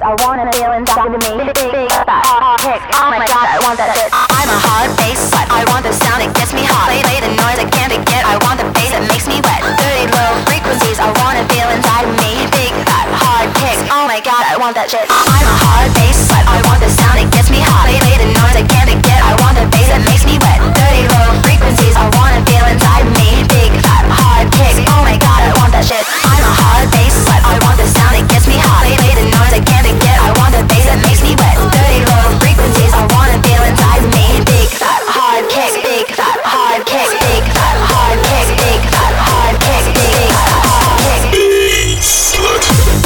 I wanna feel inside of me. Big fat hot kick. Oh my god, I want that shit. I'm a hard bass slut. I want the sound, it gets me hot. Play the noise, I can't forget. I want the bass, it makes me wet. Dirty low frequencies. I wanna feel inside of me. Big fat hard kick. Oh my god, I want that shit. I'm a hard bass slut. I want the sound, it gets me hot. Play the noise, I can't forget. I want the bass, it makes me wet. Dirty low frequencies. I wanna feel inside of me. Big fat hard kick. Oh my god, I want that shit. I'm a hard bass slut. I want the sound, it gets me hot. Play the noise, I can't forget. I want the bass, it makes me wet. Dirty low frequencies. I wanna feel inside of me. Big fat hard kick. Big fat hard kick. Big fat hard kick. Big fat hard kick. Big fat hard kick. Bass slut.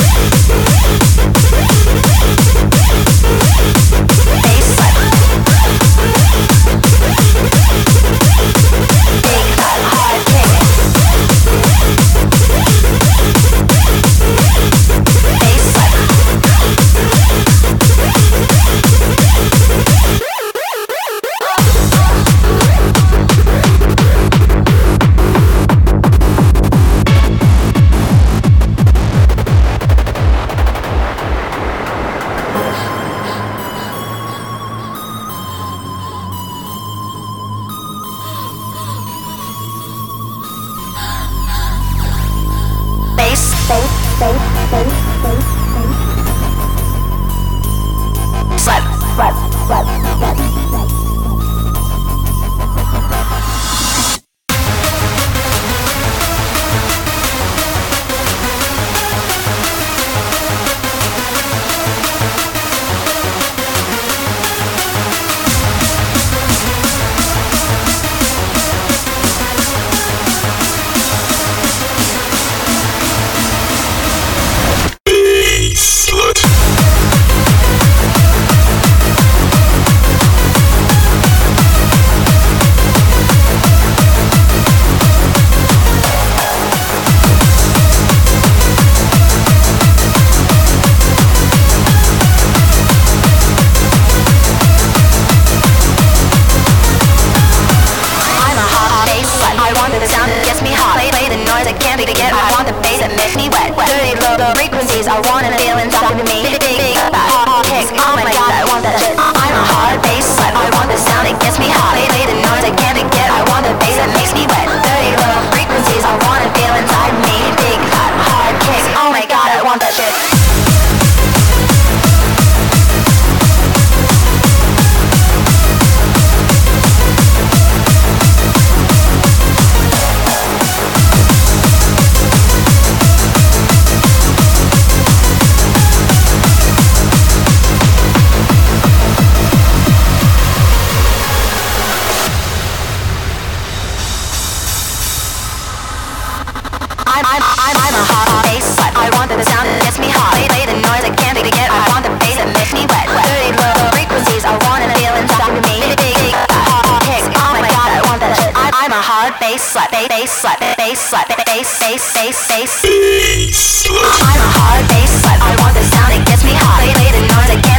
Bass slut. Big fat hard kick. Bass slut. I wanna feel inside of me. Big fat hot kick. Oh my god, I want that shit. I'm a hard bass slut. I want the sound, it gets me hot. Play the noise, I can't forget. I want the bass, that makes me wet. Dirty low frequencies. I wanna feel inside of me. Big fat hard kick. Oh my god, I want that shit. I'm a hot bass slut. I want the sound, it gets me hot. Play the noise, I can't forget. I want the bass, it makes me wet. Dirty low frequencies. I wanna feel inside of me. Big fat hot kick. Oh my god, I want that shit. I'm a hard bass slut. Bass slut. Bass slut. Bass. I'm a hard bass slut. I want the sound, it gets me hot. Play the noise, I can't